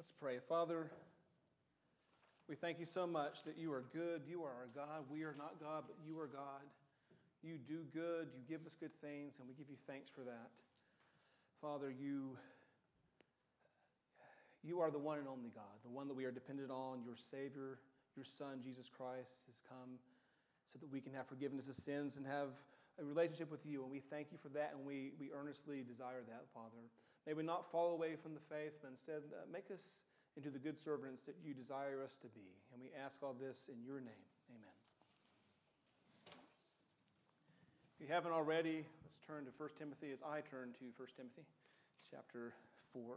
Let's pray. Father, we thank you so much that you are good. You are our God. We are not God, but you are God. You do good. You give us good things, and we give you thanks for that. Father, you are the one and only God, the one that we are dependent on. Your Savior, your Son, Jesus Christ, has come so that we can have forgiveness of sins and have a relationship with you. And we thank you for that, and we earnestly desire that, Father. May we not fall away from the faith, but instead make us into the good servants that you desire us to be. And we ask all this in your name. Amen. If you haven't already, let's turn to 1 Timothy as I turn to 1 Timothy chapter 4.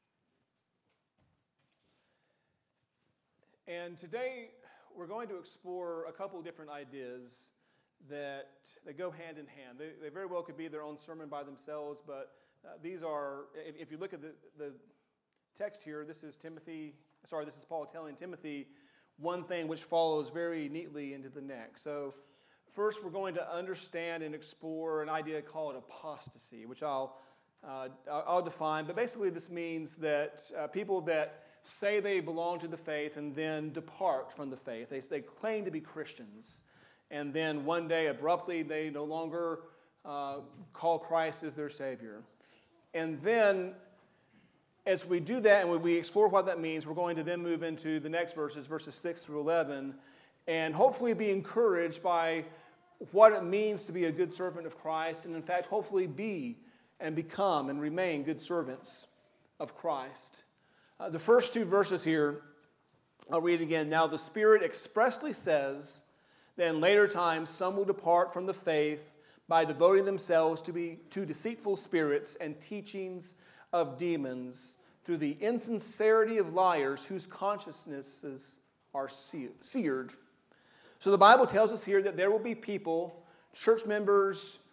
And today we're going to explore a couple of different ideas that go hand in hand. They very well could be their own sermon by themselves, but these are, if you look at the text here, this is Paul telling Timothy one thing which follows very neatly into the next. So first we're going to understand and explore an idea called apostasy, which I'll define. But basically this means that people that say they belong to the faith and then depart from the faith. They claim to be Christians. And then one day abruptly they no longer call Christ as their Savior. And then as we do that and when we explore what that means, we're going to then move into the next verses 6 through 11, and hopefully be encouraged by what it means to be a good servant of Christ, and in fact, hopefully be and become and remain good servants of Christ. The first two verses here, I'll read again. Now the Spirit expressly says that in later times some will depart from the faith by devoting themselves to deceitful spirits and teachings of demons, through the insincerity of liars whose consciences are seared. So the Bible tells us here that there will be people, church members,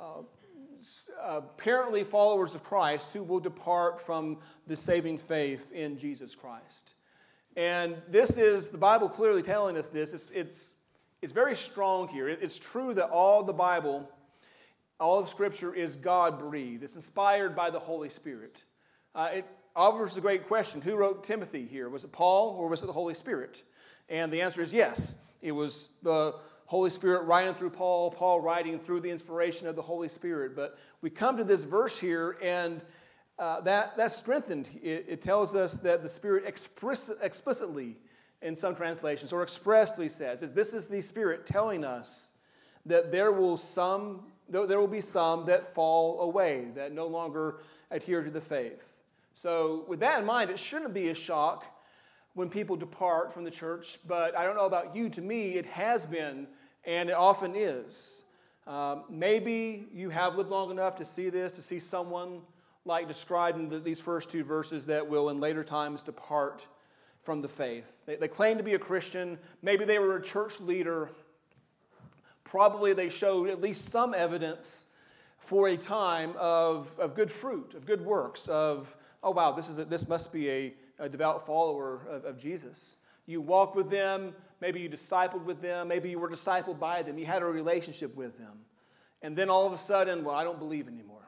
apparently followers of Christ, who will depart from the saving faith in Jesus Christ. And this is the Bible clearly telling us this. It's very strong here. It's true that all the Bible, all of Scripture is God-breathed. It's inspired by the Holy Spirit. It offers a great question. Who wrote Timothy here? Was it Paul or was it the Holy Spirit? And the answer is yes. It was the Holy Spirit writing through Paul, Paul writing through the inspiration of the Holy Spirit. But we come to this verse here, and that's strengthened. It tells us that the Spirit explicitly, in some translations, or expressly says, this is the Spirit telling us that there will be some that fall away, that no longer adhere to the faith. So with that in mind, it shouldn't be a shock when people depart from the church, but I don't know about you, to me it has been, and it often is. Maybe you have lived long enough to see this, to see someone like described in these first two verses that will in later times depart from the faith. They claim to be a Christian. Maybe they were a church leader. Probably they showed at least some evidence for a time of good fruit, of good works, of, oh wow, this must be a devout follower of Jesus. You walked with them, maybe you discipled with them, maybe you were discipled by them, you had a relationship with them. And then all of a sudden, well, I don't believe anymore.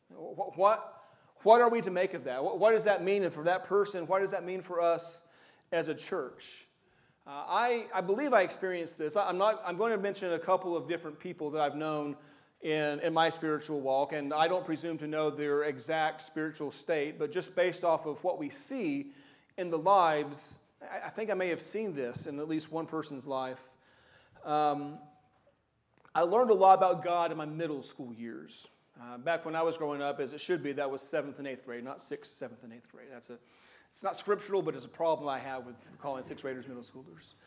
What are we to make of that? What does that mean for that person? What does that mean for us as a church? I believe I experienced this. I'm going to mention a couple of different people that I've known in my spiritual walk, and I don't presume to know their exact spiritual state, but just based off of what we see in the lives, I think I may have seen this in at least one person's life. I learned a lot about God in my middle school years. Back when I was growing up, as it should be, that was 7th and 8th grade, not 6th, 7th, and 8th grade. It's not scriptural, but it's a problem I have with calling 6th graders middle schoolers.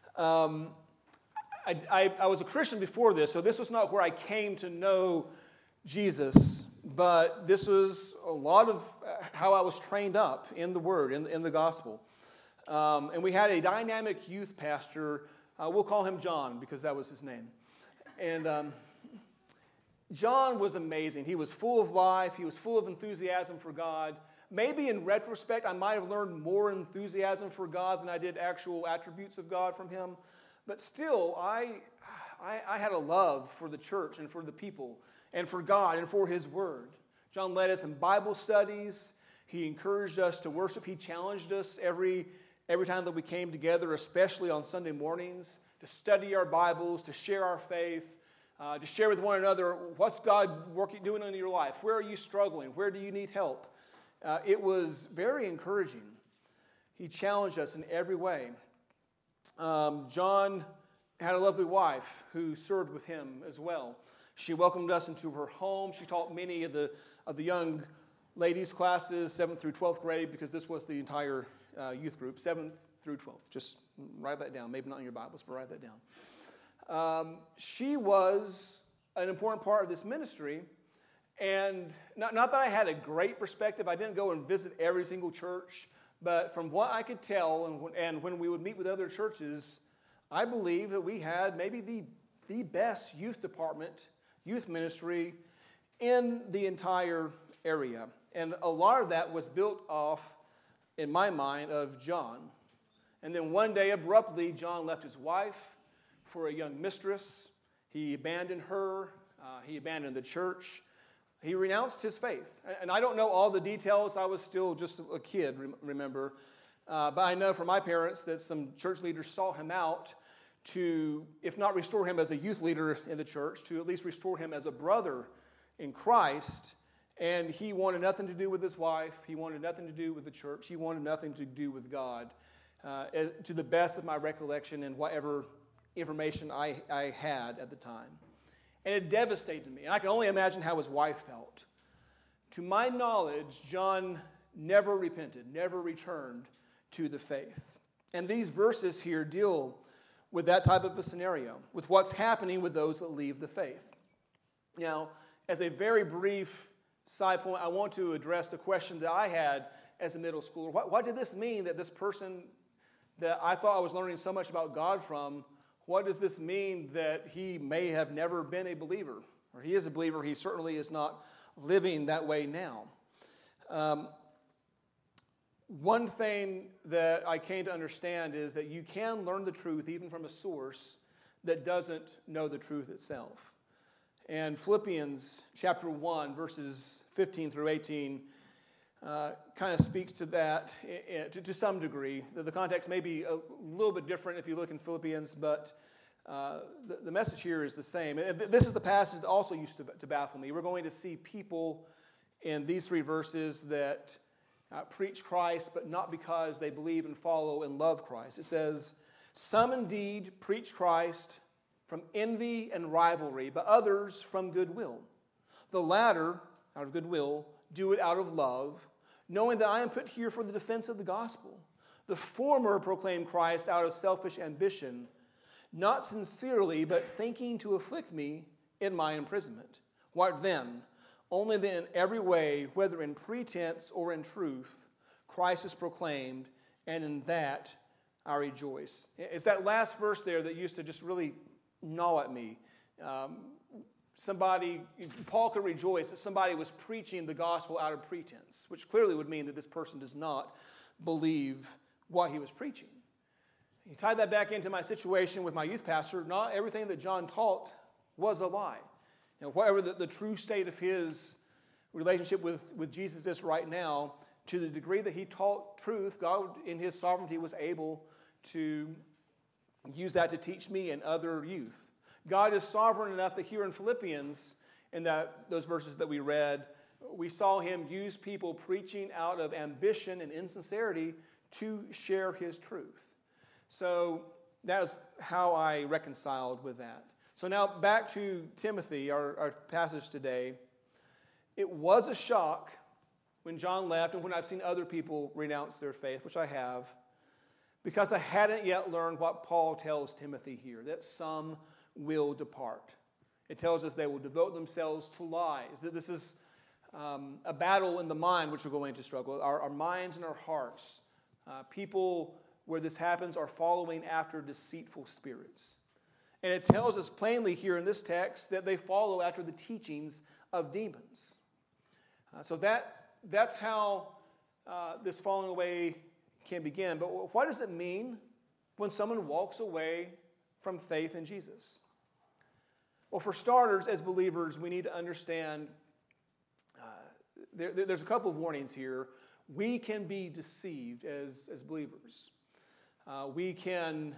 I was a Christian before this, so this was not where I came to know Jesus, but this was a lot of how I was trained up in the Word, in the Gospel. And we had a dynamic youth pastor. We'll call him John because that was his name. And John was amazing. He was full of life. He was full of enthusiasm for God. Maybe in retrospect, I might have learned more enthusiasm for God than I did actual attributes of God from him. But still, I had a love for the church and for the people and for God and for His Word. John led us in Bible studies. He encouraged us to worship. He challenged us every time that we came together, especially on Sunday mornings, to study our Bibles, to share our faith, to share with one another, what's God doing in your life? Where are you struggling? Where do you need help? It was very encouraging. He challenged us in every way. John had a lovely wife who served with him as well. She welcomed us into her home. She taught many of the young ladies' classes, 7th through 12th grade, because this was the entire youth group, 7th through 12th. Just write that down. Maybe not in your Bibles, but write that down. She was an important part of this ministry, and not that I had a great perspective. I didn't go and visit every single church, but from what I could tell, and when we would meet with other churches, I believe that we had maybe the best youth department, youth ministry in the entire area. And a lot of that was built off, in my mind, of John. And then one day, abruptly, John left his wife for a young mistress. He abandoned her. He abandoned the church. He renounced his faith. And I don't know all the details. I was still just a kid, remember. But I know from my parents that some church leaders sought him out to, if not restore him as a youth leader in the church, to at least restore him as a brother in Christ. And he wanted nothing to do with his wife. He wanted nothing to do with the church. He wanted nothing to do with God, to the best of my recollection and whatever information I had at the time. And it devastated me. And I can only imagine how his wife felt. To my knowledge, John never repented, never returned to the faith. And these verses here deal with that type of a scenario, with what's happening with those that leave the faith. Now, as a very brief side point, I want to address the question that I had as a middle schooler. What did this mean that this person that I thought I was learning so much about God from, what does this mean that he may have never been a believer? Or he is a believer, he certainly is not living that way now. One thing that I came to understand is that you can learn the truth even from a source that doesn't know the truth itself. And Philippians chapter 1, verses 15 through 18, kind of speaks to that to some degree. The context may be a little bit different if you look in Philippians, but the message here is the same. This is the passage that also used to baffle me. We're going to see people in these 3 verses that preach Christ, but not because they believe and follow and love Christ. It says, "Some indeed preach Christ from envy and rivalry, but others from goodwill. The latter, out of goodwill, do it out of love, knowing that I am put here for the defense of the gospel. The former proclaim Christ out of selfish ambition, not sincerely, but thinking to afflict me in my imprisonment. What then? Only that in every way, whether in pretense or in truth, Christ is proclaimed, and in that I rejoice." It's that last verse there that used to just really gnaw at me. Paul could rejoice that somebody was preaching the gospel out of pretense, which clearly would mean that this person does not believe what he was preaching. You tie that back into my situation with my youth pastor. Not everything that John taught was a lie. Whatever the true state of his relationship with Jesus is right now, to the degree that he taught truth, God in his sovereignty was able to use that to teach me and other youth. God is sovereign enough that here in Philippians, in those verses that we read, we saw him use people preaching out of ambition and insincerity to share his truth. So that's how I reconciled with that. So now back to Timothy, our passage today. It was a shock when John left and when I've seen other people renounce their faith, which I have, because I hadn't yet learned what Paul tells Timothy here, that some will depart. It tells us they will devote themselves to lies, that this is a battle in the mind which we're going to struggle, our minds and our hearts. People where this happens are following after deceitful spirits. And it tells us plainly here in this text that they follow after the teachings of demons. So that's how this falling away can begin. But what does it mean when someone walks away from faith in Jesus? Well, for starters, as believers, we need to understand there's a couple of warnings here. we can be deceived as believers. We can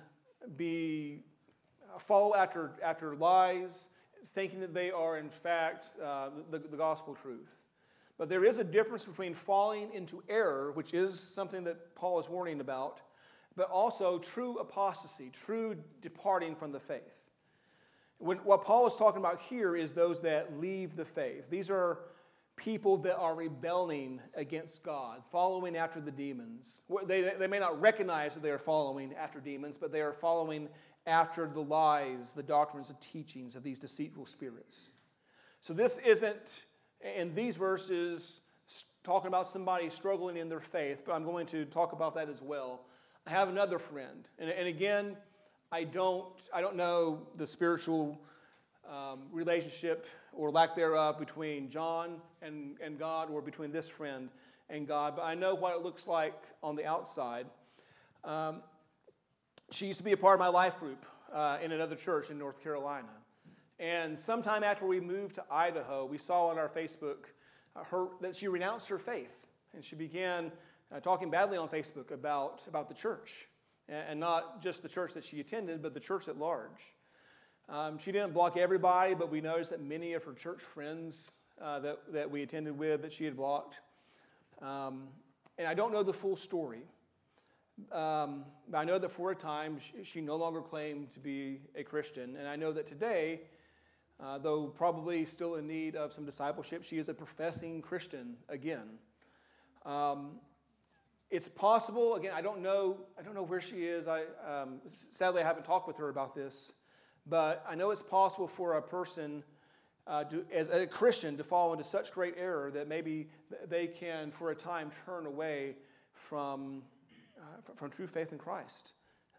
follow after lies, thinking that they are in fact the gospel truth. But there is a difference between falling into error, which is something that Paul is warning about, but also true apostasy, true departing from the faith. What Paul is talking about here is those that leave the faith. These are people that are rebelling against God, following after the demons. They may not recognize that they are following after demons, but they are following after the lies, the doctrines, and teachings of these deceitful spirits. So this isn't, in these verses, talking about somebody struggling in their faith, but I'm going to talk about that as well. I have another friend, and again, I don't know the spiritual relationship or lack thereof between John and God, or between this friend and God, but I know what it looks like on the outside. She used to be a part of my life group in another church in North Carolina. And sometime after we moved to Idaho, we saw on our Facebook that she renounced her faith. And she began talking badly on Facebook about the church. And not just the church that she attended, but the church at large. She didn't block everybody, but we noticed that many of her church friends that we attended with, that she had blocked. And I don't know the full story. But I know that for a time she no longer claimed to be a Christian. And I know that today, though probably still in need of some discipleship, she is a professing Christian again. It's possible, again, I don't know where she is. Sadly, I haven't talked with her about this. But I know it's possible for a person, as a Christian, to fall into such great error that maybe they can, for a time, turn away from true faith in Christ.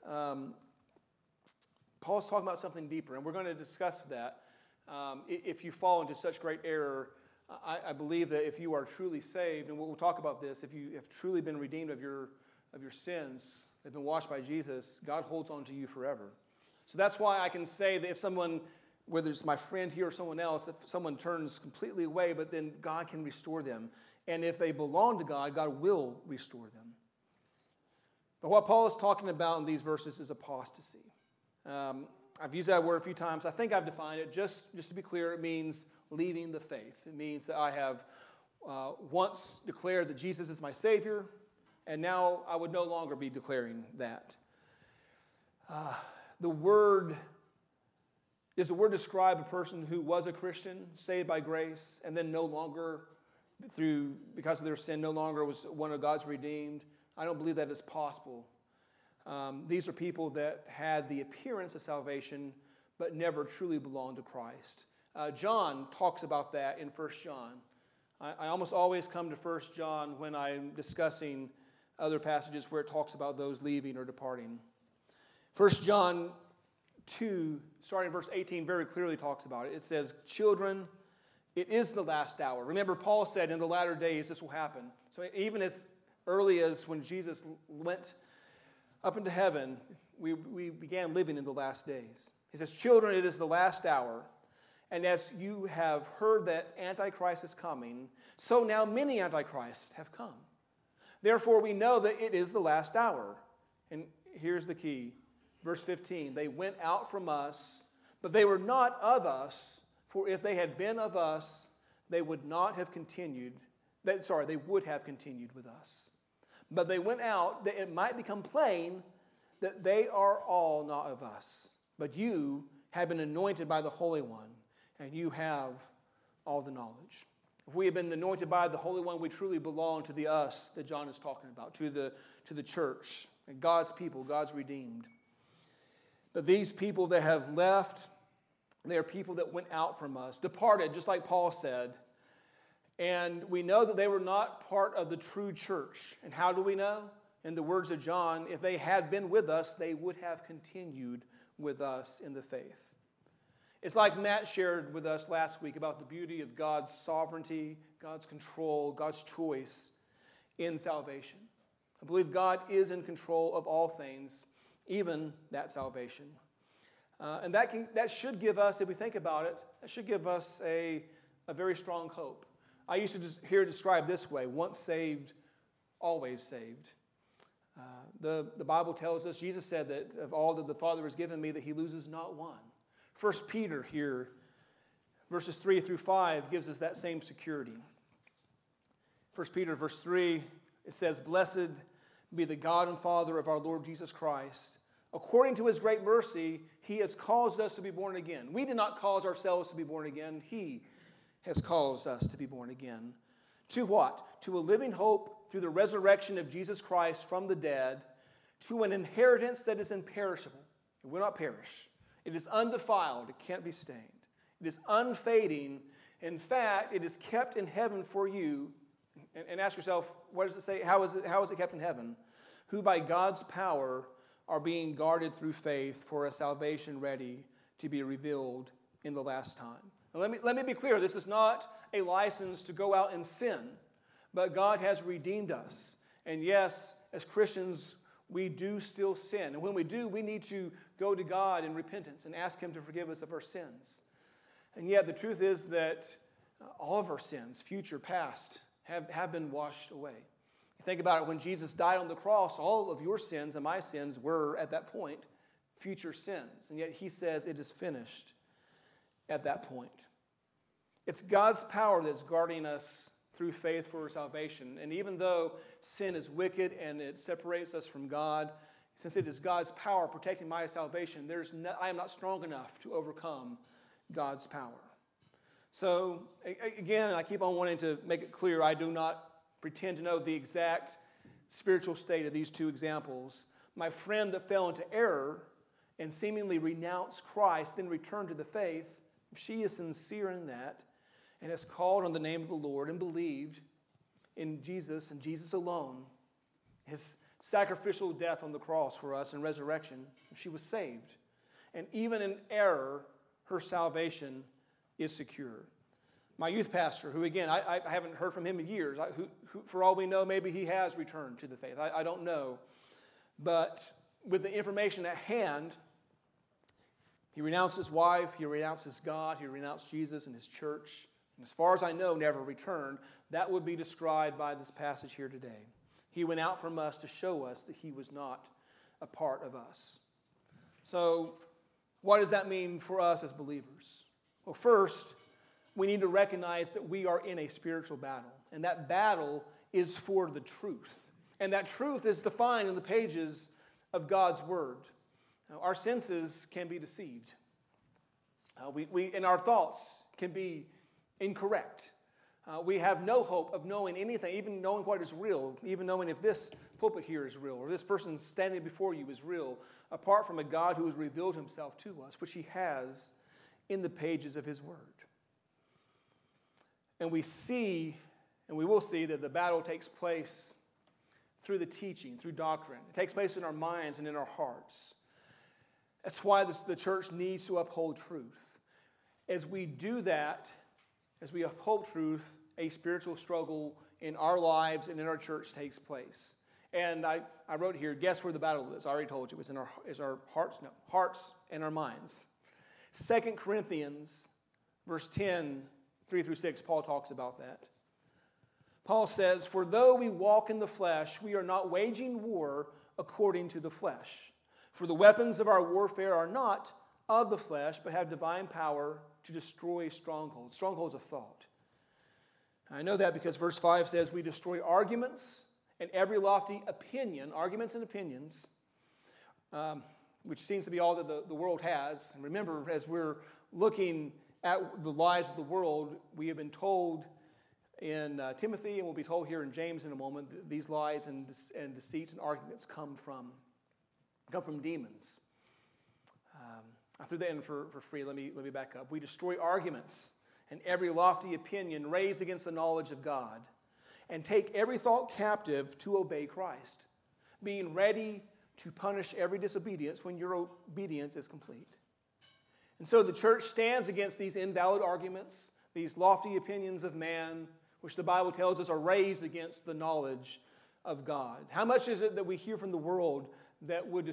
Paul's talking about something deeper, and we're going to discuss that. If you fall into such great error, I believe that if you are truly saved, and we'll talk about this, if you have truly been redeemed of your sins, have been washed by Jesus, God holds on to you forever. So that's why I can say that if someone, whether it's my friend here or someone else, if someone turns completely away, but then God can restore them. And if they belong to God, God will restore them. But what Paul is talking about in these verses is apostasy. I've used that word a few times. I think I've defined it. Just to be clear, it means leaving the faith. It means that I have once declared that Jesus is my Savior, and now I would no longer be declaring that. Does the word describe a person who was a Christian, saved by grace, and then no longer, because of their sin, no longer was one of God's redeemed? I don't believe that is possible. These are people that had the appearance of salvation, but never truly belonged to Christ. John talks about that in 1 John. I almost always come to 1 John when I'm discussing other passages where it talks about those leaving or departing. 1 John 2, starting in verse 18, very clearly talks about it. It says, "Children, it is the last hour." Remember, Paul said in the latter days this will happen. So even as early as when Jesus went up into heaven, we began living in the last days. He says, "Children, it is the last hour. And as you have heard that Antichrist is coming, so now many Antichrists have come. Therefore, we know that it is the last hour." And here's the key. Verse 15, "They went out from us, but they were not of us. For if they had been of us, they would have continued with us. But they went out that it might become plain that they are all not of us. But you have been anointed by the Holy One, and you have all the knowledge." If we have been anointed by the Holy One, we truly belong to the us that John is talking about, to the church, and God's people, God's redeemed. But these people that have left, they are people that went out from us, departed, just like Paul said. And we know that they were not part of the true church. And how do we know? In the words of John, if they had been with us, they would have continued with us in the faith. It's like Matt shared with us last week about the beauty of God's sovereignty, God's control, God's choice in salvation. I believe God is in control of all things, even that salvation. And that should give us, if we think about it, that should give us a very strong hope. I used to just hear it described this way: once saved, always saved. The Bible tells us, Jesus said that of all that the Father has given me, that he loses not one. 1 Peter here, verses 3 through 5, gives us that same security. 1 Peter verse 3, it says, "Blessed be the God and Father of our Lord Jesus Christ. According to his great mercy, he has caused us to be born again." We did not cause ourselves to be born again. He has caused us to be born again. To what? To a living hope through the resurrection of Jesus Christ from the dead, to an inheritance that is imperishable. It will not perish. It is undefiled. It can't be stained. It is unfading. In fact, it is kept in heaven for you. And ask yourself, what does it say? How is it kept in heaven? Who by God's power are being guarded through faith for a salvation ready to be revealed in the last time. Now let me be clear. This is not a license to go out and sin, but God has redeemed us. And yes, as Christians, we do still sin. And when we do, we need to go to God in repentance and ask him to forgive us of our sins. And yet the truth is that all of our sins, future, past, have been washed away. You think about it, when Jesus died on the cross, all of your sins and my sins were, at that point, future sins. And yet he says it is finished at that point. It's God's power that's guarding us through faith for salvation. And even though sin is wicked and it separates us from God, since it is God's power protecting my salvation, I am not strong enough to overcome God's power. So, again, I keep on wanting to make it clear, I do not pretend to know the exact spiritual state of these two examples. My friend that fell into error and seemingly renounced Christ, then returned to the faith, if she is sincere in that and has called on the name of the Lord and believed in Jesus and Jesus alone, his sacrificial death on the cross for us and resurrection, she was saved. And even in error, her salvation is secure. My youth pastor, who again, I haven't heard from him in years, who for all we know, maybe he has returned to the faith. I don't know. But with the information at hand, he renounced his wife, he renounced his God, he renounced Jesus and his church. And as far as I know, never returned. That would be described by this passage here today. He went out from us to show us that he was not a part of us. So, what does that mean for us as believers? Well, first, we need to recognize that we are in a spiritual battle. And that battle is for the truth. And that truth is defined in the pages of God's Word. Now, our senses can be deceived. And our thoughts can be incorrect. We have no hope of knowing anything, even knowing what is real, even knowing if this pulpit here is real, or this person standing before you is real, apart from a God who has revealed himself to us, which he has in the pages of his Word. And we see, and we will see, that the battle takes place through the teaching, through doctrine. It takes place in our minds and in our hearts. That's why the church needs to uphold truth. As we do that, as we uphold truth, a spiritual struggle in our lives and in our church takes place. And I wrote here, guess where the battle is? I already told you. It's in our hearts? No, hearts and our minds. 2 Corinthians, verse 10, 3 through 6, Paul talks about that. Paul says, "For though we walk in the flesh, we are not waging war according to the flesh. For the weapons of our warfare are not of the flesh, but have divine power to destroy strongholds of thought." I know that because verse 5 says, "We destroy arguments and every lofty opinion," arguments and opinions, which seems to be all that the world has. And remember, as we're looking at the lies of the world, we have been told in Timothy, and we'll be told here in James in a moment, that these lies and deceits and arguments come from demons. I threw that in for free. Let me back up. We destroy arguments and every lofty opinion raised against the knowledge of God, and take every thought captive to obey Christ, being ready to punish every disobedience when your obedience is complete. And so the church stands against these invalid arguments, these lofty opinions of man, which the Bible tells us are raised against the knowledge of God. How much is it that we hear from the world that would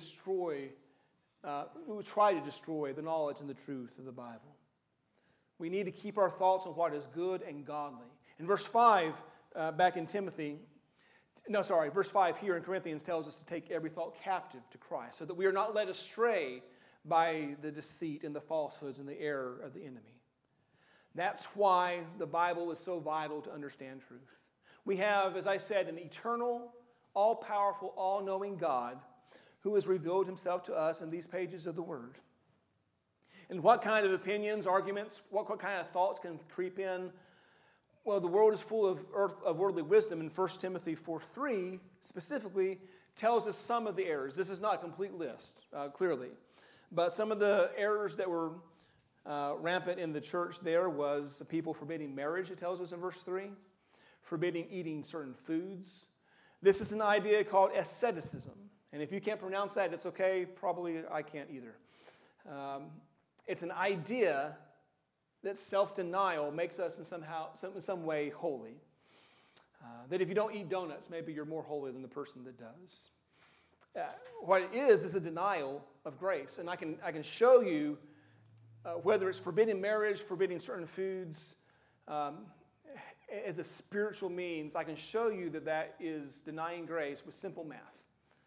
try to destroy the knowledge and the truth of the Bible? We need to keep our thoughts on what is good and godly. In verse 5, back in Timothy, verse 5 here in Corinthians tells us to take every thought captive to Christ so that we are not led astray by the deceit and the falsehoods and the error of the enemy. That's why the Bible is so vital to understand truth. We have, as I said, an eternal, all-powerful, all-knowing God who has revealed himself to us in these pages of the Word. And what kind of opinions, arguments, what kind of thoughts can creep in? Well, the world is full of worldly wisdom, and 1 Timothy 4:3 specifically tells us some of the errors. This is not a complete list, clearly. But some of the errors that were rampant in the church there was the people forbidding marriage, it tells us in verse 3, forbidding eating certain foods. This is an idea called asceticism. And if you can't pronounce that, it's okay. Probably I can't either. It's an idea that self-denial makes us in some way holy. That if you don't eat donuts, maybe you're more holy than the person that does. What it is a denial of grace. And I can show you whether it's forbidding marriage, forbidding certain foods, as a spiritual means, I can show you that is denying grace with simple math.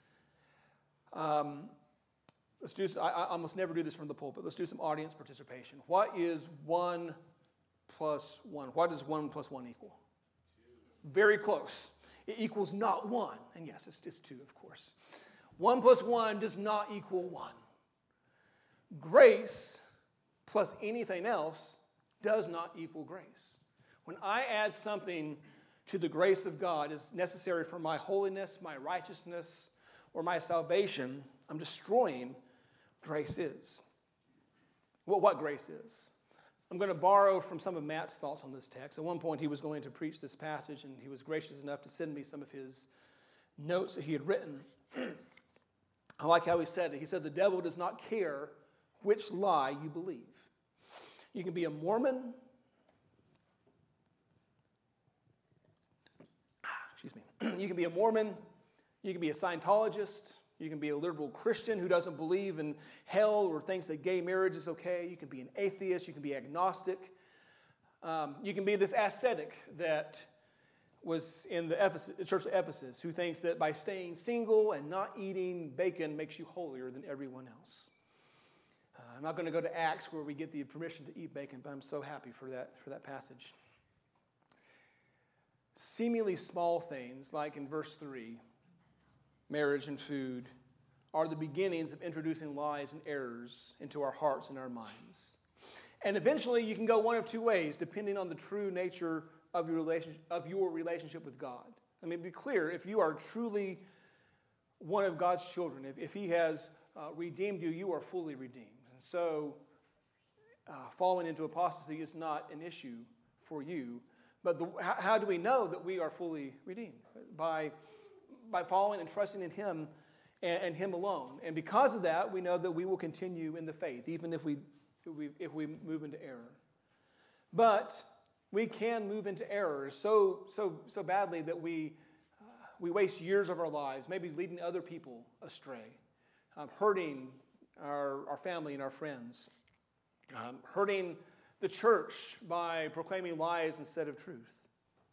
I almost never do this from the pulpit. Let's do some audience participation. What is 1 plus 1? What does 1 plus 1 equal? 2. Very close. It equals not 1. And yes, it's 2, of course. 1 plus 1 does not equal 1. Grace plus anything else does not equal grace. When I add something to the grace of God as necessary for my holiness, my righteousness, or my salvation, I'm destroying grace is. Well, what grace is. I'm going to borrow from some of Matt's thoughts on this text. At one point, he was going to preach this passage, and he was gracious enough to send me some of his notes that he had written. I like how he said it. He said, the devil does not care which lie you believe. You can be a Mormon. You can be a Mormon. You can be a Scientologist. You can be a liberal Christian who doesn't believe in hell or thinks that gay marriage is okay. You can be an atheist. You can be agnostic. You can be this ascetic that was in the church of Ephesus who thinks that by staying single and not eating bacon makes you holier than everyone else. I'm not going to go to Acts where we get the permission to eat bacon, but I'm so happy for that passage. Seemingly small things, like in verse 3, marriage and food, are the beginnings of introducing lies and errors into our hearts and our minds. And eventually you can go one of two ways, depending on the true nature of your relationship with God. I mean, be clear, if you are truly one of God's children, if he has redeemed you, you are fully redeemed. And so falling into apostasy is not an issue for you. But how do we know that we are fully redeemed? By following and trusting in him and him alone. And because of that, we know that we will continue in the faith, even if we move into error. But we can move into error so badly that we waste years of our lives, maybe leading other people astray, hurting our family and our friends, hurting the church by proclaiming lies instead of truth.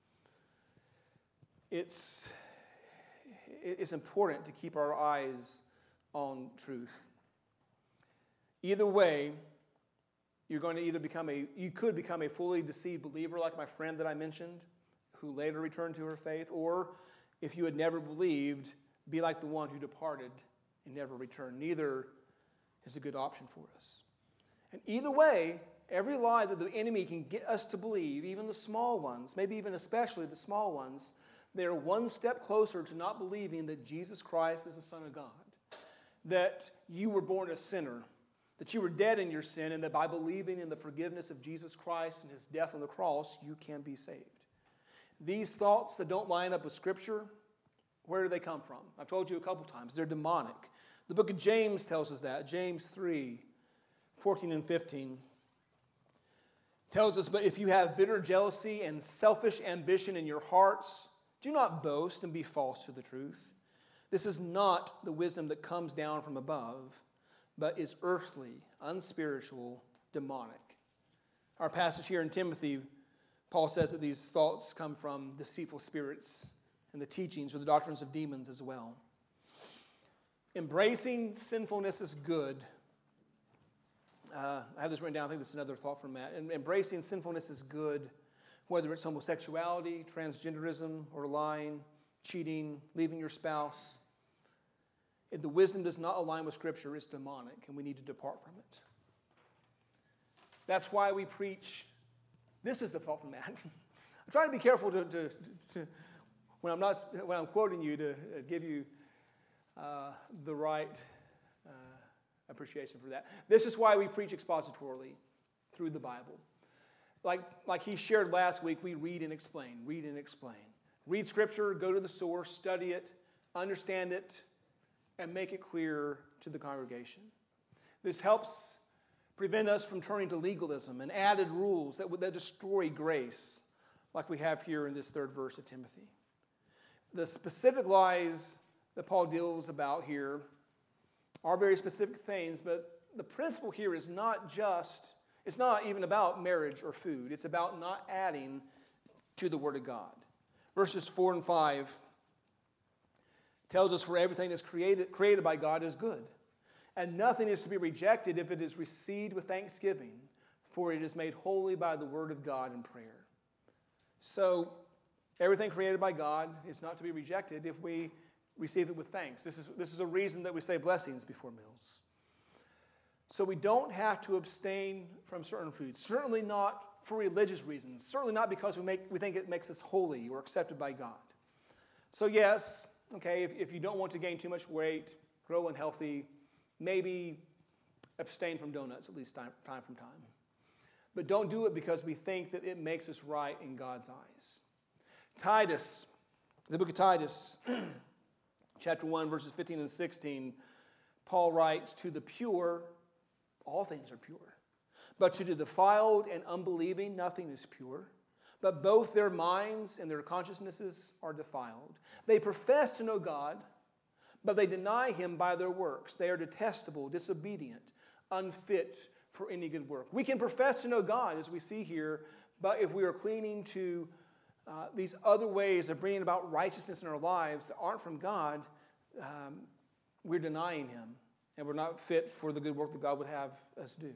It's important to keep our eyes on truth. Either way, you're going to you could become a fully deceived believer like my friend that I mentioned, who later returned to her faith, or if you had never believed, be like the one who departed and never returned. Neither is a good option for us. And either way, every lie that the enemy can get us to believe, even the small ones, maybe even especially the small ones, they are one step closer to not believing that Jesus Christ is the Son of God, that you were born a sinner, that you were dead in your sin, and that by believing in the forgiveness of Jesus Christ and his death on the cross, you can be saved. These thoughts that don't line up with Scripture, where do they come from? I've told you a couple times, they're demonic. The book of James tells us that. James 3, 14 and 15 tells us, but if you have bitter jealousy and selfish ambition in your hearts, do not boast and be false to the truth. This is not the wisdom that comes down from above, but is earthly, unspiritual, demonic. Our passage here in Timothy, Paul says that these thoughts come from deceitful spirits and the teachings or the doctrines of demons as well. Embracing sinfulness is good. I have this written down. I think this is another thought from Matt. Embracing sinfulness is good, whether it's homosexuality, transgenderism, or lying, cheating, leaving your spouse. If the wisdom does not align with Scripture, it's demonic, and we need to depart from it. That's why we preach. This is the thought from Matt. I'm trying to be careful to when I'm quoting you to give you the right appreciation for that. This is why we preach expositorily through the Bible. Like he shared last week, we read and explain, read and explain. Read Scripture, go to the source, study it, understand it, and make it clear to the congregation. This helps prevent us from turning to legalism and added rules that destroy grace, like we have here in this third verse of Timothy. The specific lies that Paul deals about here are very specific things, but the principle here is it's not even about marriage or food. It's about not adding to the Word of God. Verses 4 and 5 tells us, for everything that's created by God is good, and nothing is to be rejected if it is received with thanksgiving, for it is made holy by the word of God and prayer. So, everything created by God is not to be rejected if we receive it with thanks. This is a reason that we say blessings before meals. So we don't have to abstain from certain foods, certainly not for religious reasons, certainly not because we think it makes us holy or accepted by God. So yes, okay, if you don't want to gain too much weight, grow unhealthy, maybe abstain from donuts at least time from time. But don't do it because we think that it makes us right in God's eyes. Titus, the book of Titus, chapter 1, verses 15 and 16, Paul writes, to the pure, all things are pure. But to the defiled and unbelieving, nothing is pure. But both their minds and their consciousnesses are defiled. They profess to know God, but they deny him by their works. They are detestable, disobedient, unfit for any good work. We can profess to know God, as we see here, but if we are clinging to these other ways of bringing about righteousness in our lives that aren't from God, we're denying him, and we're not fit for the good work that God would have us do.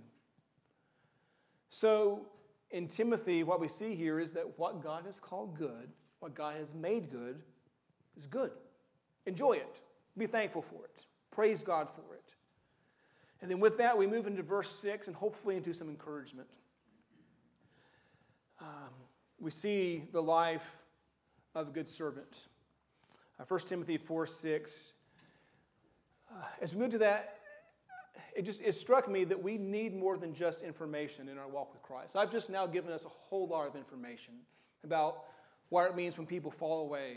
So, in Timothy, what we see here is that what God has called good, what God has made good, is good. Enjoy it. Be thankful for it. Praise God for it. And then with that, we move into verse 6 and hopefully into some encouragement. We see the life of a good servant. 1 Timothy 4:6. As we move to that, it struck me that we need more than just information in our walk with Christ. I've just now given us a whole lot of information about what it means when people fall away,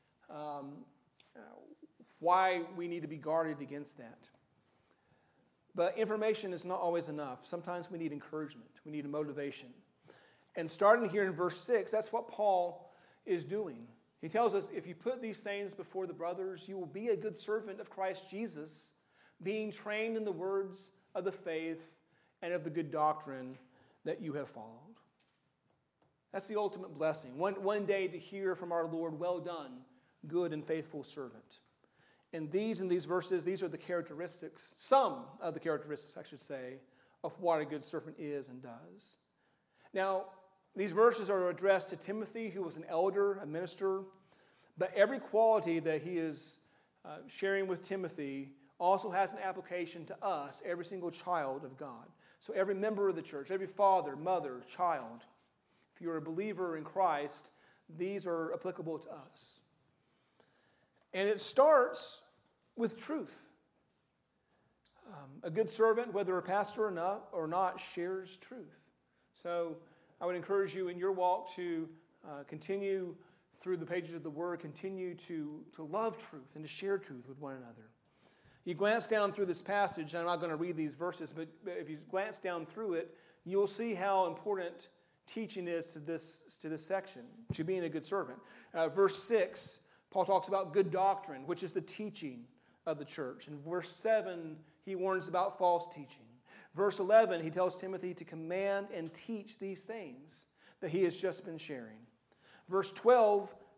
why we need to be guarded against that. But information is not always enough. Sometimes we need encouragement. We need a motivation. And starting here in verse 6, that's what Paul is doing. He tells us, if you put these things before the brothers, you will be a good servant of Christ Jesus, being trained in the words of the faith and of the good doctrine that you have followed. That's the ultimate blessing. One day to hear from our Lord, well done, good and faithful servant. And these verses, these are the characteristics, some of the characteristics, I should say, of what a good servant is and does. Now, these verses are addressed to Timothy, who was an elder, a minister, but every quality that he is sharing with Timothy also has an application to us, every single child of God. So every member of the church, every father, mother, child, if you're a believer in Christ, these are applicable to us. And it starts with truth. A good servant, whether a pastor or not, shares truth. So I would encourage you in your walk to continue through the pages of the Word, continue to love truth and to share truth with one another. You glance down through this passage, and I'm not going to read these verses, but if you glance down through it, you'll see how important teaching is to this section, to being a good servant. Verse 6, Paul talks about good doctrine, which is the teaching of the church. In verse 7, he warns about false teaching. Verse 11, he tells Timothy to command and teach these things that he has just been sharing. Verse 12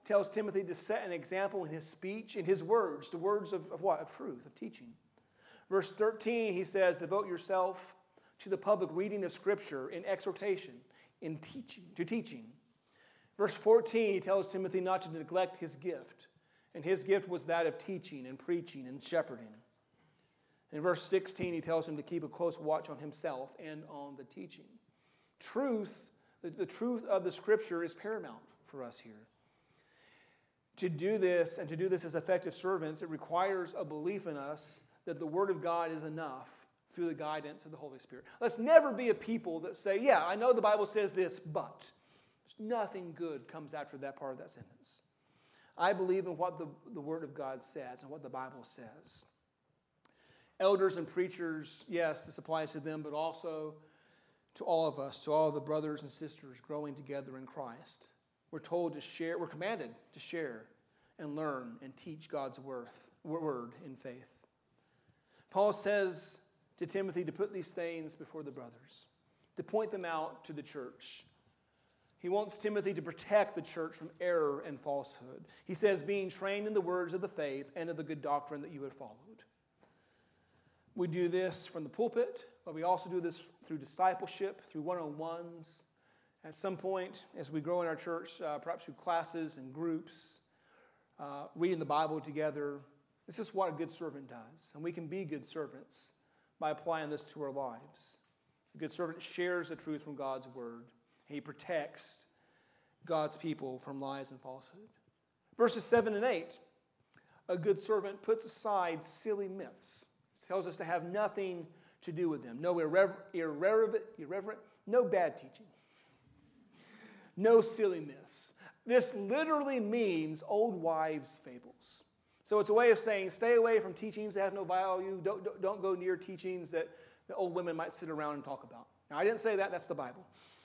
tells Timothy to set an example in his speech, in his words, the words of what? Of truth, of teaching. Verse 13, he says, devote yourself to the public reading of Scripture, in exhortation, in teaching. Verse 14, he tells Timothy not to neglect his gift. And his gift was that of teaching and preaching and shepherding. In verse 16, he tells him to keep a close watch on himself and on the teaching. Truth, the truth of the Scripture is paramount for us here. To do this, and to do this as effective servants, it requires a belief in us that the Word of God is enough through the guidance of the Holy Spirit. Let's never be a people that say, yeah, I know the Bible says this, but there's nothing good comes after that part of that sentence. I believe in what the Word of God says and what the Bible says. Elders and preachers, yes, this applies to them, but also to all of us, to all the brothers and sisters growing together in Christ. We're told to share, we're commanded to share and learn and teach God's word in faith. Paul says to Timothy to put these things before the brothers, to point them out to the church. He wants Timothy to protect the church from error and falsehood. He says, being trained in the words of the faith and of the good doctrine that you had followed. We do this from the pulpit, but we also do this through discipleship, through one-on-ones. At some point, as we grow in our church, perhaps through classes and groups, reading the Bible together. This is what a good servant does. And we can be good servants by applying this to our lives. A good servant shares the truth from God's word. He protects God's people from lies and falsehood. Verses 7 and 8. A good servant puts aside silly myths. It tells us to have nothing to do with them. No irreverent, no bad teaching. No silly myths. This literally means old wives' fables. So it's a way of saying, stay away from teachings that have no value. Don't go near teachings that the old women might sit around and talk about. Now, I didn't say that. That's the Bible.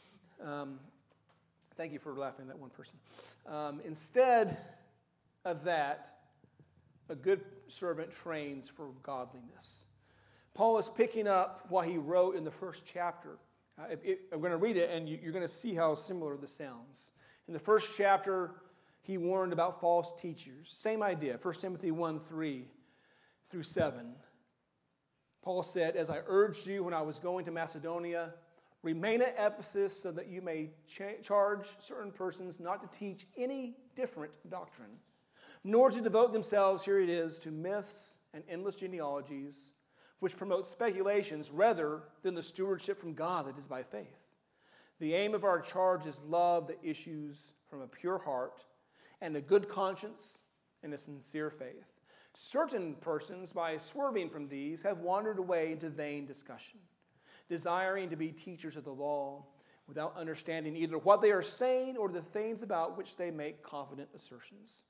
Thank you for laughing at that one person. Instead of that, a good servant trains for godliness. Paul is picking up what he wrote in the first chapter. I'm going to read it, and you're going to see how similar this sounds. In the first chapter, he warned about false teachers. Same idea, 1 Timothy 1:3 through 7. Paul said, as I urged you when I was going to Macedonia, remain at Ephesus so that you may charge certain persons not to teach any different doctrine, nor to devote themselves, here it is, to myths and endless genealogies, which promote speculations rather than the stewardship from God that is by faith. The aim of our charge is love that issues from a pure heart and a good conscience and a sincere faith. Certain persons, by swerving from these, have wandered away into vain discussion, desiring to be teachers of the law without understanding either what they are saying or the things about which they make confident assertions.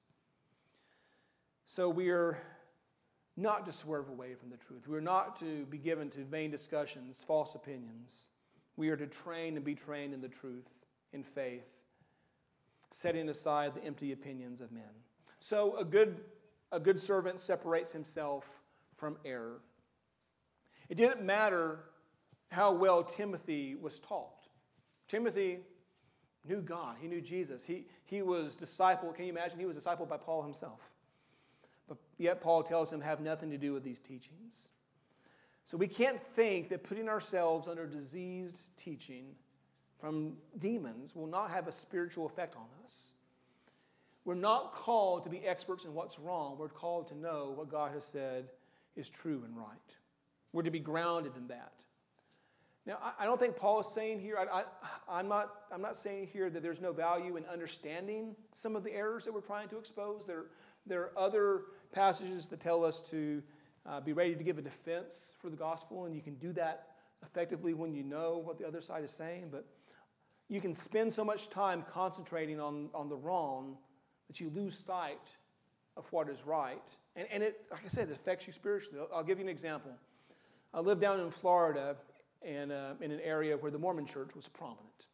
So we are not to swerve away from the truth. We are not to be given to vain discussions, false opinions. We are to train and be trained in the truth, in faith, setting aside the empty opinions of men. So a good servant separates himself from error. It didn't matter how well Timothy was taught. Timothy knew God. He knew Jesus. He was discipled. Can you imagine? He was discipled by Paul himself. But yet Paul tells him, have nothing to do with these teachings. So we can't think that putting ourselves under diseased teaching from demons will not have a spiritual effect on us. We're not called to be experts in what's wrong. We're called to know what God has said is true and right. We're to be grounded in that. Now, I don't think Paul is saying here, I'm not saying here that there's no value in understanding some of the errors that we're trying to expose. There are other passages that tell us to be ready to give a defense for the gospel, and you can do that effectively when you know what the other side is saying. But you can spend so much time concentrating on the wrong that you lose sight of what is right. And it, like I said, it affects you spiritually. I'll give you an example. I lived down in Florida in an area where the Mormon church was prominent.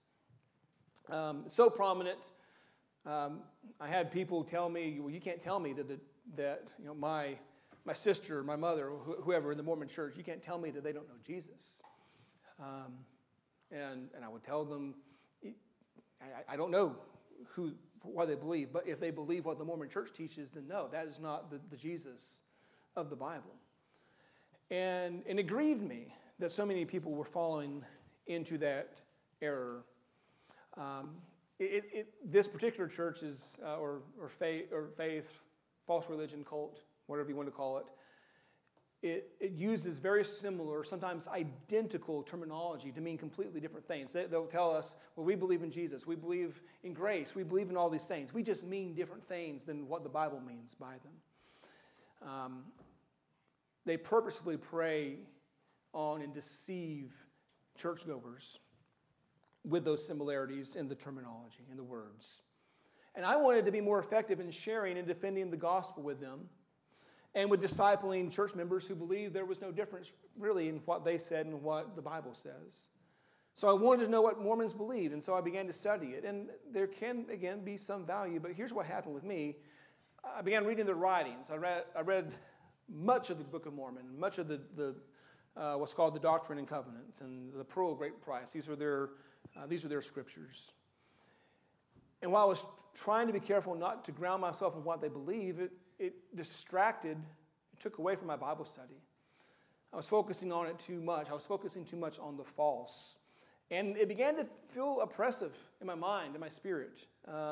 So prominent, I had people tell me, well, you can't tell me that my sister, my mother, whoever in the Mormon church, you can't tell me that they don't know Jesus. And I would tell them, I don't know who what they believe. But if they believe what the Mormon Church teaches, then no, that is not the Jesus of the Bible. And it grieved me that so many people were falling into that error. This particular church is, or faith, false religion, cult, whatever you want to call it, it uses very similar, sometimes identical terminology to mean completely different things. They'll tell us, well, we believe in Jesus, we believe in grace, we believe in all these things. We just mean different things than what the Bible means by them. They purposefully prey on and deceive churchgoers with those similarities in the terminology, in the words. And I wanted to be more effective in sharing and defending the gospel with them and with discipling church members who believed there was no difference really in what they said and what the Bible says. So I wanted to know what Mormons believed, and so I began to study it. And there can, again, be some value, but here's what happened with me. I began reading their writings. I read much of the Book of Mormon, much of the what's called the Doctrine and Covenants and the Pearl of Great Price. These are their scriptures. And while I was trying to be careful not to ground myself in what they believe, it took away from my Bible study. I was focusing on it too much. I was focusing too much on the false. And it began to feel oppressive in my mind, in my spirit.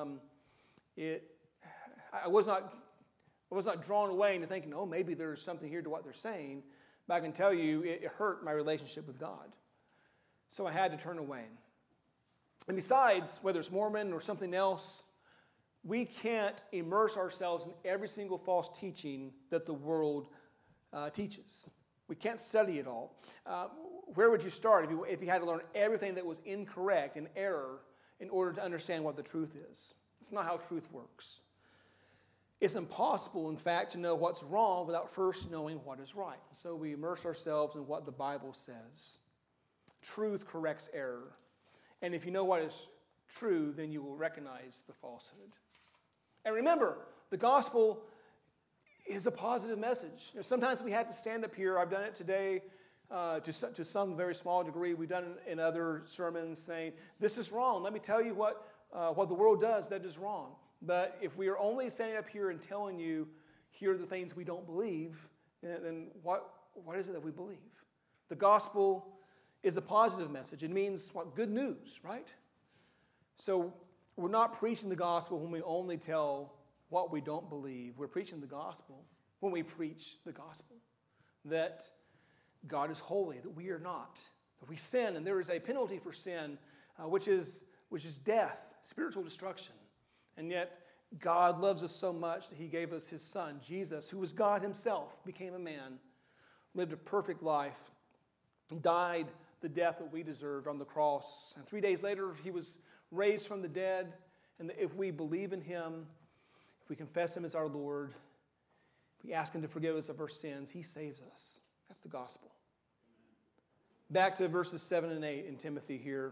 I was not drawn away into thinking, oh, maybe there's something here to what they're saying. But I can tell you, it hurt my relationship with God. So I had to turn away. And besides, whether it's Mormon or something else, we can't immerse ourselves in every single false teaching that the world teaches. We can't study it all. Where would you start if you had to learn everything that was incorrect and error in order to understand what the truth is? It's not how truth works. It's impossible, in fact, to know what's wrong without first knowing what is right. So we immerse ourselves in what the Bible says. Truth corrects error. And if you know what is true, then you will recognize the falsehood. And remember, the gospel is a positive message. Sometimes we have to stand up here. I've done it today to some very small degree. We've done it in other sermons saying, this is wrong. Let me tell you what the world does that is wrong. But if we are only standing up here and telling you, here are the things we don't believe, then what is it that we believe? The gospel is a positive message. It means what? Good news, right? So we're not preaching the gospel when we only tell what we don't believe. We're preaching the gospel when we preach the gospel. That God is holy, that we are not. That we sin, and there is a penalty for sin, which is death, spiritual destruction. And yet, God loves us so much that he gave us his son, Jesus, who was God himself, became a man, lived a perfect life, died the death that we deserved on the cross. And 3 days later, he was raised from the dead. And if we believe in him, if we confess him as our Lord, if we ask him to forgive us of our sins, he saves us. That's the gospel. Back to verses 7 and 8 in Timothy here.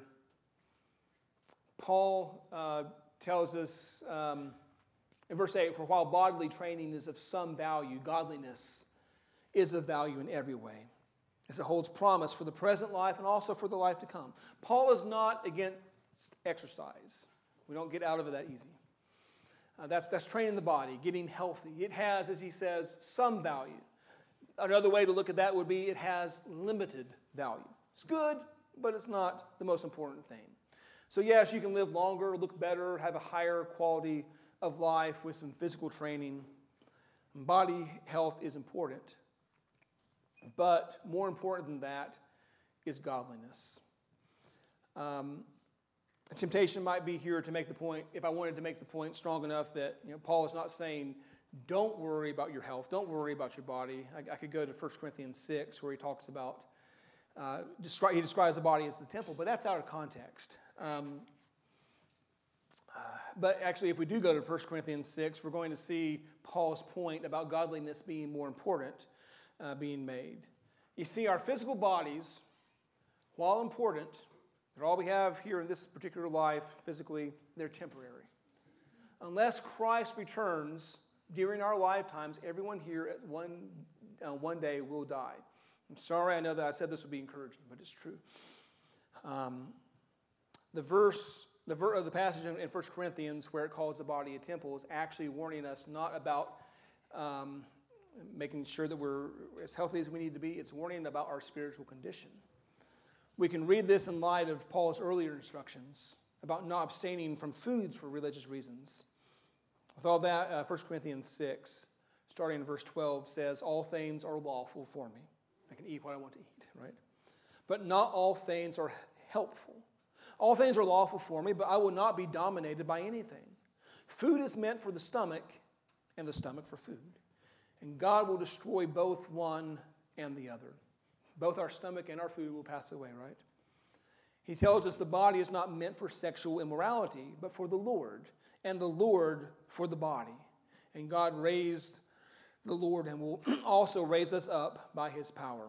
Paul tells us in verse 8, for while bodily training is of some value, godliness is of value in every way, as it holds promise for the present life and also for the life to come. Paul is not against exercise. We don't get out of it that easy. That's training the body, getting healthy. It has, as he says, some value. Another way to look at that would be it has limited value. It's good, but it's not the most important thing. So yes, you can live longer, look better, have a higher quality of life with some physical training. Body health is important. But more important than that is godliness. A temptation might be here to make the point, if I wanted to make the point strong enough that Paul is not saying, don't worry about your health, don't worry about your body. I could go to 1 Corinthians 6 where he talks about, he describes the body as the temple, but that's out of context. But actually, if we do go to 1 Corinthians 6, we're going to see Paul's point about godliness being more important being made. You see, our physical bodies, while important, they're all we have here in this particular life physically, they're temporary. Unless Christ returns during our lifetimes, everyone here at one day will die. I'm sorry, I know that I said this would be encouraging, but it's true. The verse the passage in 1 Corinthians where it calls the body a temple is actually warning us not about making sure that we're as healthy as we need to be. It's warning about our spiritual condition. We can read this in light of Paul's earlier instructions about not abstaining from foods for religious reasons. With all that, 1 Corinthians 6, starting in verse 12, says, all things are lawful for me. I can eat what I want to eat, right? But not all things are helpful. All things are lawful for me, but I will not be dominated by anything. Food is meant for the stomach, and the stomach for food. And God will destroy both one and the other. Both our stomach and our food will pass away, right? He tells us the body is not meant for sexual immorality, but for the Lord, and the Lord for the body. And God raised the Lord and will also raise us up by his power.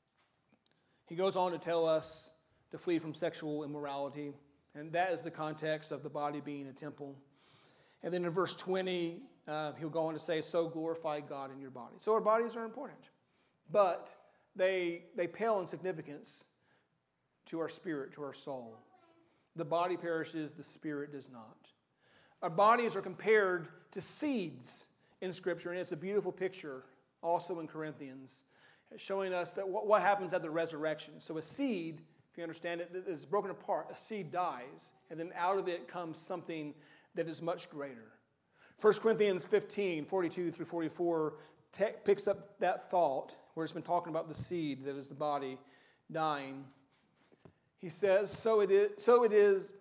He goes on to tell us to flee from sexual immorality, and that is the context of the body being a temple. And then in verse 20, he'll go on to say, so glorify God in your body. So our bodies are important, but they pale in significance to our spirit, to our soul. The body perishes, the spirit does not. Our bodies are compared to seeds in Scripture, and it's a beautiful picture also in Corinthians, showing us that what happens at the resurrection. So a seed, if you understand it, is broken apart. A seed dies, and then out of it comes something that is much greater. 1 Corinthians 15, 42 through 44 picks up that thought where it's been talking about the seed that is the body dying. He says, so is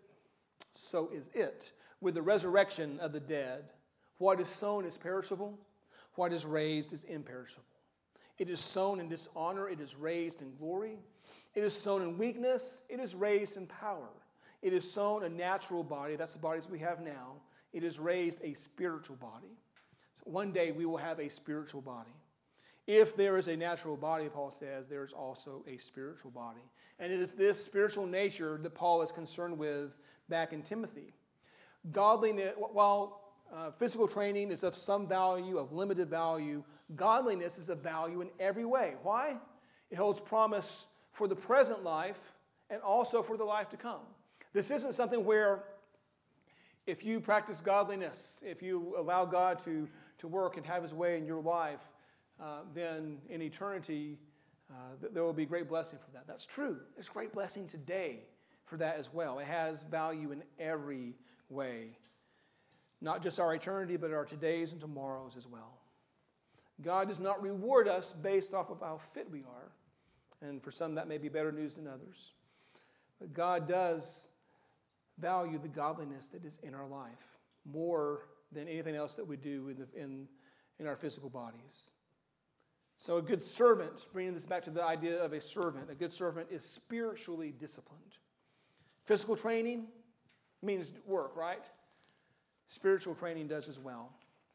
it with the resurrection of the dead. What is sown is perishable. What is raised is imperishable. It is sown in dishonor. It is raised in glory. It is sown in weakness. It is raised in power. It is sown a natural body. That's the bodies we have now. It is raised a spiritual body. So one day we will have a spiritual body. If there is a natural body, Paul says, there is also a spiritual body. And it is this spiritual nature that Paul is concerned with back in Timothy. Godliness, while physical training is of some value, of limited value, godliness is of value in every way. Why? It holds promise for the present life and also for the life to come. This isn't something where if you practice godliness, if you allow God to work and have his way in your life, then in eternity there will be great blessing for that. That's true. There's great blessing today for that as well. It has value in every way. Not just our eternity, but our todays and tomorrows as well. God does not reward us based off of how fit we are. And for some, that may be better news than others. But God does value the godliness that is in our life more than anything else that we do in our physical bodies. So a good servant, bringing this back to the idea of a servant, a good servant is spiritually disciplined. Physical training means work, right? Spiritual training does as well.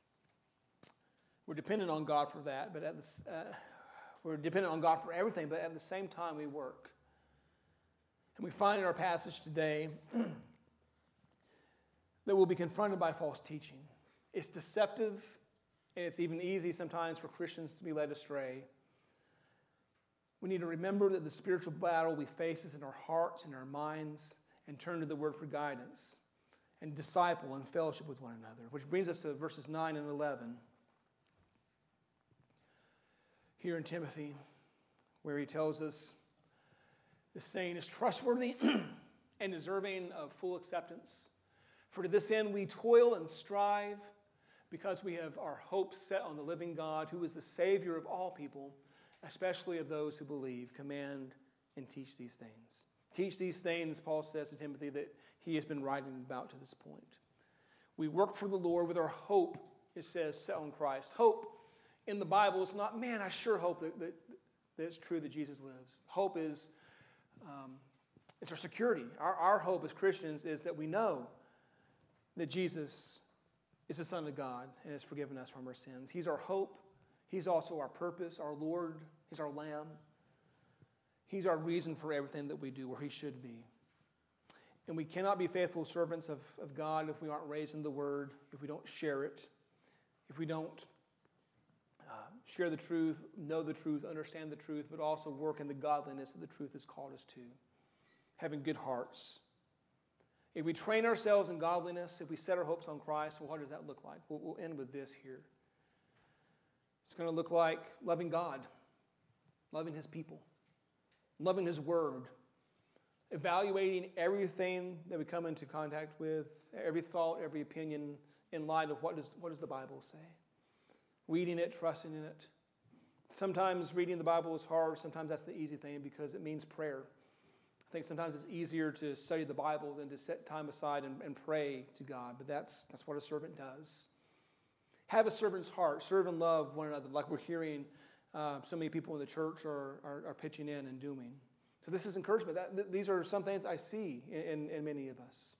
We're dependent on God for that, but we're dependent on God for everything, but at the same time we work. And we find in our passage today that we'll be confronted by false teaching. It's deceptive, and it's even easy sometimes for Christians to be led astray. We need to remember that the spiritual battle we face is in our hearts and our minds, and turn to the Word for guidance, and disciple and fellowship with one another. Which brings us to verses 9 and 11. Here in Timothy, where he tells us the saying is trustworthy and deserving of full acceptance. For to this end we toil and strive, because we have our hope set on the living God, who is the Savior of all people, especially of those who believe. Command and teach these things. Teach these things, Paul says to Timothy, that he has been writing about to this point. We work for the Lord with our hope, it says, set on Christ. Hope in the Bible is not, man, I sure hope that it's true that Jesus lives. Hope is, it's our security. Our hope as Christians is that we know that Jesus is the Son of God and has forgiven us from our sins. He's our hope. He's also our purpose, our Lord. He's our Lamb. He's our reason for everything that we do, where he should be. And we cannot be faithful servants of God if we aren't raised in the Word, if we don't share it, if we don't share the truth, know the truth, understand the truth, but also work in the godliness that the truth has called us to. Having good hearts. If we train ourselves in godliness, if we set our hopes on Christ, well, what does that look like? We'll end with this here. It's going to look like loving God, loving His people, loving His Word, evaluating everything that we come into contact with, every thought, every opinion in light of what does the Bible say. Reading it, trusting in it. Sometimes reading the Bible is hard. Sometimes that's the easy thing because it means prayer. I think sometimes it's easier to study the Bible than to set time aside and pray to God. But that's what a servant does. Have a servant's heart. Serve and love one another, like we're hearing so many people in the church are pitching in and doing. So this is encouragement. These are some things I see in many of us.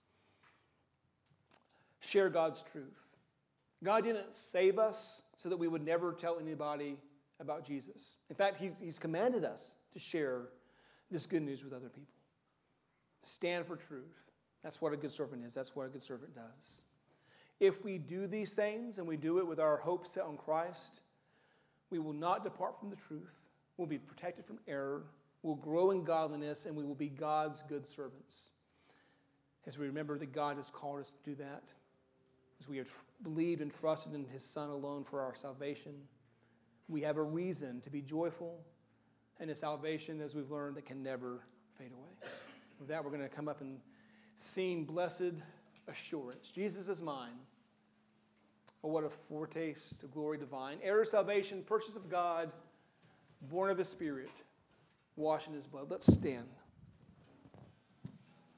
Share God's truth. God didn't save us so that we would never tell anybody about Jesus. In fact, He's commanded us to share this good news with other people. Stand for truth. That's what a good servant is. That's what a good servant does. If we do these things and we do it with our hope set on Christ, we will not depart from the truth. We'll be protected from error. We'll grow in godliness, and we will be God's good servants. As we remember that God has called us to do that, as we have believed and trusted in His Son alone for our salvation, we have a reason to be joyful, and a salvation, as we've learned, that can never fade away. With that, we're going to come up and sing Blessed Assurance. Jesus is mine. Oh, what a foretaste of glory divine. Heir of salvation, purchase of God, born of His Spirit, washed in His blood. Let's stand.